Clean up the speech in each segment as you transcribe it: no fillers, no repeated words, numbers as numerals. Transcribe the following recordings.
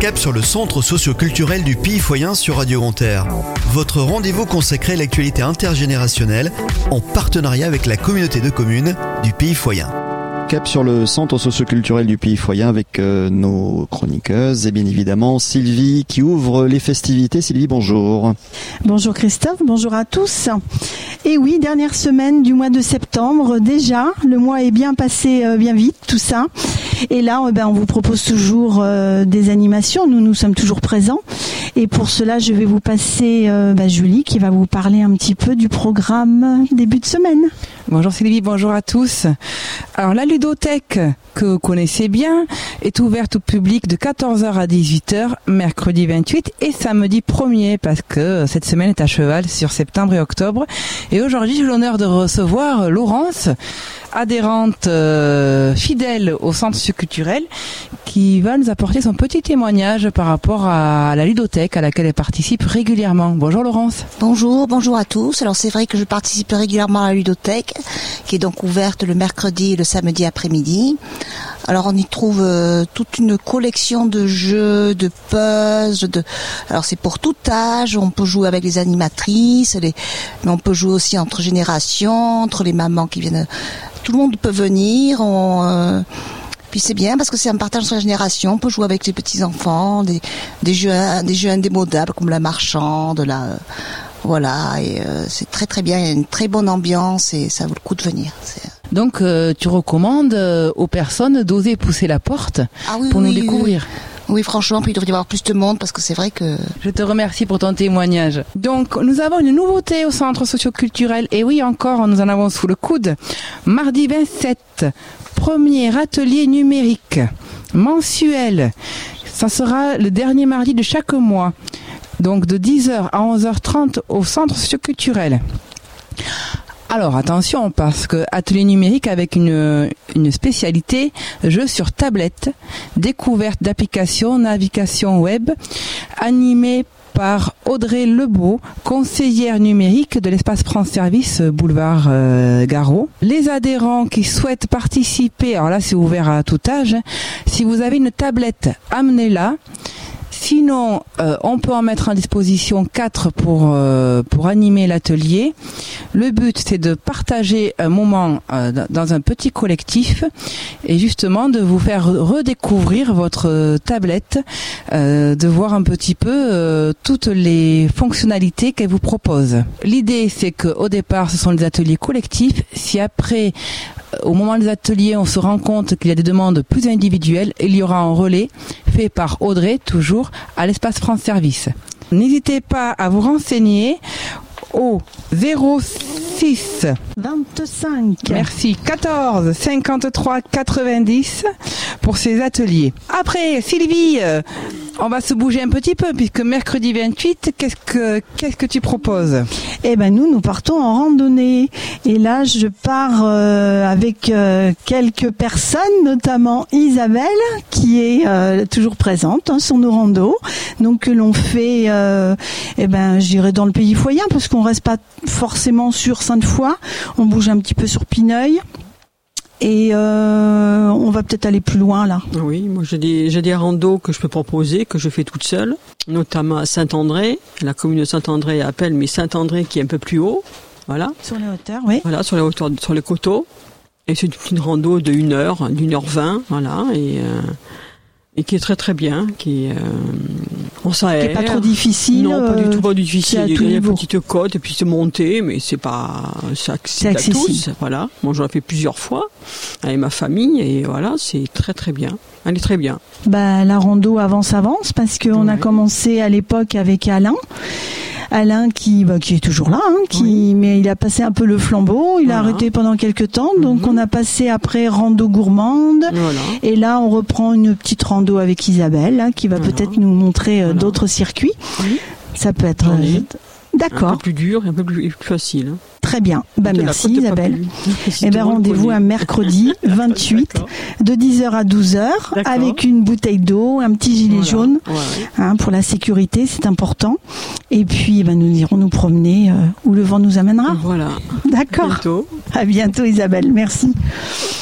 cap sur le centre socio-culturel du Pays-Foyen sur Radio Grand Air. Votre rendez-vous consacré à l'actualité intergénérationnelle en partenariat avec la communauté de communes du Pays-Foyen. Cap sur le centre socio-culturel du Pays-Foyen avec nos chroniqueuses et bien évidemment Sylvie qui ouvre les festivités. Sylvie, bonjour. Bonjour Christophe, bonjour à tous. Et oui, dernière semaine du mois de septembre déjà, le mois est bien passé bien vite tout ça. Et là, on vous propose toujours des animations, nous sommes toujours présents. Et pour cela, je vais vous passer Julie qui va vous parler un petit peu du programme début de semaine. Bonjour Sylvie, bonjour à tous. Alors la ludothèque que vous connaissez bien est ouverte au public de 14h à 18h, mercredi 28 et samedi 1er parce que cette semaine est à cheval sur septembre et octobre. Et aujourd'hui, j'ai l'honneur de recevoir Laurence, adhérente fidèle au centre socioculturel, qui va nous apporter son petit témoignage par rapport à la ludothèque à laquelle elle participe régulièrement. Bonjour Laurence. Bonjour à tous. Alors c'est vrai que je participe régulièrement à la ludothèque, qui est donc ouverte le mercredi et le samedi après-midi. Alors on y trouve toute une collection de jeux, de puzzles. Alors c'est pour tout âge. On peut jouer avec les animatrices, mais on peut jouer aussi entre générations, entre les mamans qui viennent. Tout le monde peut venir. Puis c'est bien parce que c'est un partage entre les générations. On peut jouer avec les petits enfants, des jeux indémodables comme la marchande, voilà. Et c'est très très bien. Il y a une très bonne ambiance et ça vaut le coup de venir. Donc tu recommandes aux personnes d'oser pousser la porte pour nous découvrir. Oui, franchement, puis il devrait y avoir plus de monde parce que c'est vrai que... Je te remercie pour ton témoignage. Donc, nous avons une nouveauté au centre socio-culturel. Et oui, encore, nous en avons sous le coude. Mardi 27, premier atelier numérique mensuel. Ça sera le dernier mardi de chaque mois. Donc, de 10h à 11h30 au centre socio-culturel. Alors attention, parce que atelier numérique avec une spécialité jeu sur tablette, découverte d'applications, navigation web, animé par Audrey Lebeau, conseillère numérique de l'espace France Service boulevard Garot. Les adhérents qui souhaitent participer, alors là c'est ouvert à tout âge, si vous avez une tablette, amenez-la. Sinon, on peut en mettre en disposition 4 pour animer l'atelier. Le but, c'est de partager un moment dans un petit collectif et justement de vous faire redécouvrir votre tablette, de voir un petit peu toutes les fonctionnalités qu'elle vous propose. L'idée, c'est qu'au départ, ce sont des ateliers collectifs. Si après, au moment des ateliers, on se rend compte qu'il y a des demandes plus individuelles, il y aura un relais fait par Audrey, toujours à l'espace France Service. N'hésitez pas à vous renseigner au 06 25 merci 14 53 90 pour ces ateliers. Après Sylvie, on va se bouger un petit peu puisque mercredi 28, qu'est-ce que tu proposes? Nous partons en randonnée et là je pars avec quelques personnes, notamment Isabelle qui est toujours présente sur nos randos, donc que l'on fait je dirais dans le Pays-Foyen parce qu'on reste pas forcément sur Sainte-Foy, on bouge un petit peu sur Pineuil. Et on va peut-être aller plus loin là. Oui, moi j'ai des randos que je peux proposer, que je fais toute seule, notamment à Saint-André, la commune de Saint-André appelle, mais Saint-André qui est un peu plus haut, voilà. Sur les hauteurs, oui. Voilà, sur les hauteurs, sur les coteaux. Et c'est une rando de 1h20, voilà, et qui est très très bien, qui on s'aère. Qui est pas trop difficile. Non, pas du tout, pas difficile. Il y a une petite côte et puis c'est monté, mais c'est accessible à tous. Voilà. Moi, j'en ai fait plusieurs fois avec ma famille et voilà, c'est très très bien. Elle est très bien. La rando avance parce qu'on a commencé à l'époque avec Alain qui est toujours là, mais il a passé un peu le flambeau, il a arrêté pendant quelques temps, donc on a passé après rando gourmande, et là on reprend une petite rando avec Isabelle, qui va peut-être nous montrer d'autres circuits. Oui. Ça peut être... D'accord. Un peu plus dur et un peu plus facile. Très bien. Merci Isabelle. Rendez-vous un mercredi 28 de 10h à 12h avec une bouteille d'eau, un petit gilet jaune pour la sécurité, c'est important. Et puis nous irons nous promener où le vent nous amènera. Voilà. D'accord. À bientôt Isabelle. Merci.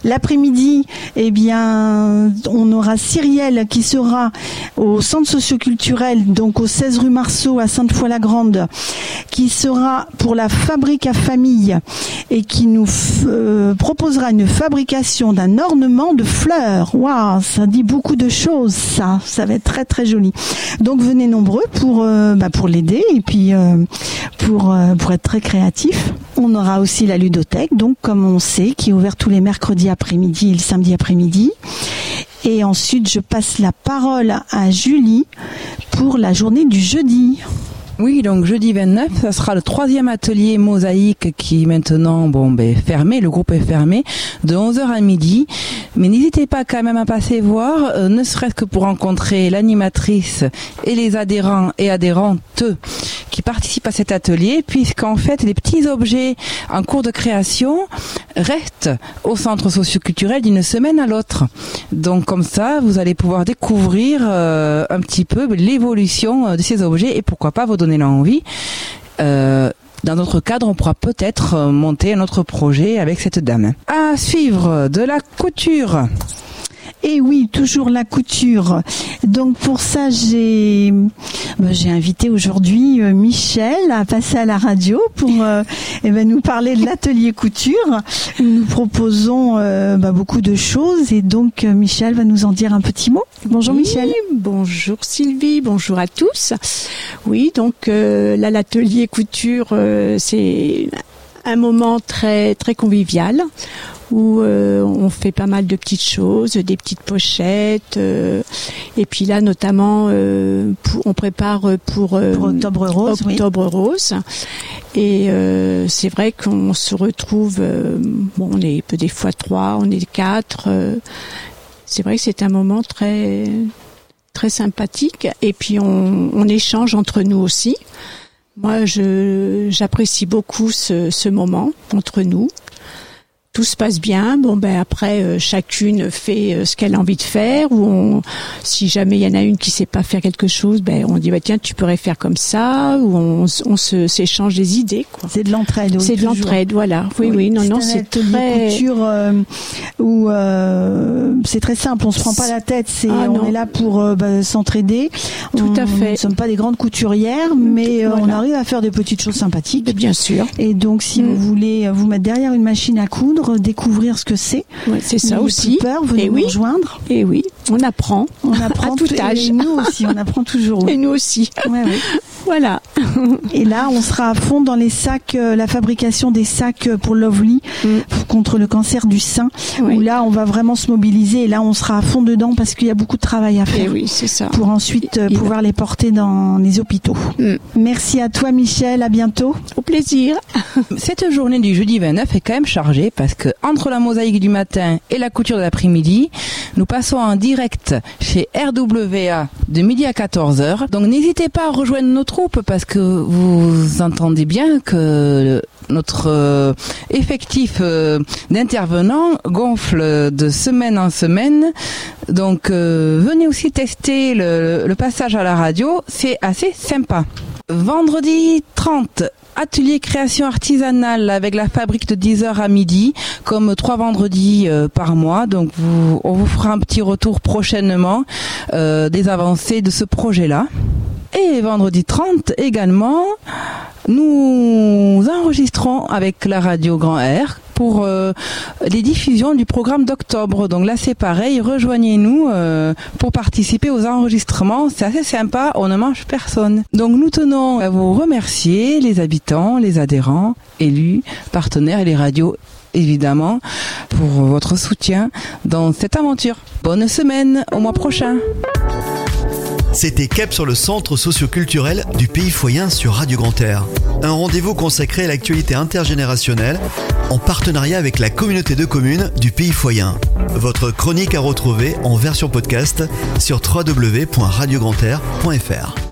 L'après-midi, eh bien, on aura Cyrielle qui sera au centre socioculturel, donc au 16 rue Marceau à Sainte-Foy-la-Grande, qui sera pour la fabrique à famille et qui nous proposera une fabrication d'un ornement de fleurs. Waouh, ça dit beaucoup de choses, ça va être très très joli. Donc venez nombreux pour l'aider et puis pour être très créatif. On aura aussi la ludothèque, donc comme on sait, qui est ouverte tous les mercredis après-midi et le samedi après-midi. Et ensuite, je passe la parole à Julie pour la journée du jeudi. Oui, donc jeudi 29, ça sera le 3e atelier mosaïque qui est maintenant fermé, le groupe est fermé, de 11h à midi. Mais n'hésitez pas quand même à passer voir, ne serait-ce que pour rencontrer l'animatrice et les adhérents et adhérentes qui participent à cet atelier, puisqu'en fait les petits objets en cours de création restent au centre socioculturel d'une semaine à l'autre. Donc comme ça, vous allez pouvoir découvrir un petit peu l'évolution de ces objets et pourquoi pas vous donner l'envie. Dans notre cadre, on pourra peut-être monter un autre projet avec cette dame. À suivre, de la couture. Et oui, toujours la couture. Donc pour ça, j'ai invité aujourd'hui Michel à passer à la radio pour nous parler de l'atelier couture. Nous proposons beaucoup de choses et donc Michel va nous en dire un petit mot. Bonjour Michel. Bonjour Sylvie, bonjour à tous. Oui, donc là l'atelier couture, c'est un moment très très convivial où on fait pas mal de petites choses, des petites pochettes, et puis là notamment on prépare pour Octobre Rose. Octobre Rose. Et c'est vrai qu'on se retrouve, on est des fois 3, on est 4. C'est vrai que c'est un moment très très sympathique. Et puis on échange entre nous aussi. Moi, j'apprécie beaucoup ce moment entre nous. Tout se passe bien. Après, chacune fait ce qu'elle a envie de faire. Ou si jamais il y en a une qui sait pas faire quelque chose, on dit tiens, tu pourrais faire comme ça. Ou on s'échange des idées. Quoi. C'est de l'entraide. Oui, c'est de l'entraide, voilà. Oui. Non, c'est très couture où c'est très simple. On se prend pas la tête. On est là pour s'entraider. Tout à fait. Nous ne sommes pas des grandes couturières, mais on arrive à faire des petites choses sympathiques. Bien sûr. Et donc, si vous voulez vous mettre derrière une machine à coudre, découvrir ce que c'est. Ouais, c'est ça aussi. Peur, venez nous rejoindre. Et oui, on apprend à tout âge. Et nous aussi, on apprend toujours. Et nous aussi. Ouais. Voilà. Et là, on sera à fond dans les sacs, la fabrication des sacs pour Lovely contre le cancer du sein. Oui. Où là, on va vraiment se mobiliser. Et là, on sera à fond dedans parce qu'il y a beaucoup de travail à faire. Et oui, c'est ça. Pour ensuite pouvoir les porter dans les hôpitaux. Merci à toi, Michel. À bientôt. Au plaisir. Cette journée du jeudi 29 est quand même chargée parce que entre la mosaïque du matin et la couture de l'après-midi, nous passons en direct chez RWA de midi à 14h. Donc n'hésitez pas à rejoindre nos troupes parce que vous entendez bien que notre effectif d'intervenants gonfle de semaine en semaine. Donc venez aussi tester le passage à la radio, c'est assez sympa. Vendredi 30, atelier création artisanale avec la fabrique de 10h à midi, comme 3 vendredis par mois. Donc on vous fera un petit retour prochainement des avancées de ce projet-là. Et vendredi 30 également, nous enregistrons avec la radio Grand Air pour les diffusions du programme d'octobre. Donc là c'est pareil, rejoignez-nous pour participer aux enregistrements, c'est assez sympa, on ne mange personne. Donc nous tenons à vous remercier, les habitants, les adhérents, élus, partenaires et les radios évidemment, pour votre soutien dans cette aventure. Bonne semaine, au mois prochain. C'était Cap sur le centre socio-culturel du Pays Foyen sur Radio Grand Air. Un rendez-vous consacré à l'actualité intergénérationnelle en partenariat avec la communauté de communes du Pays Foyen. Votre chronique à retrouver en version podcast sur www.radiograndair.fr.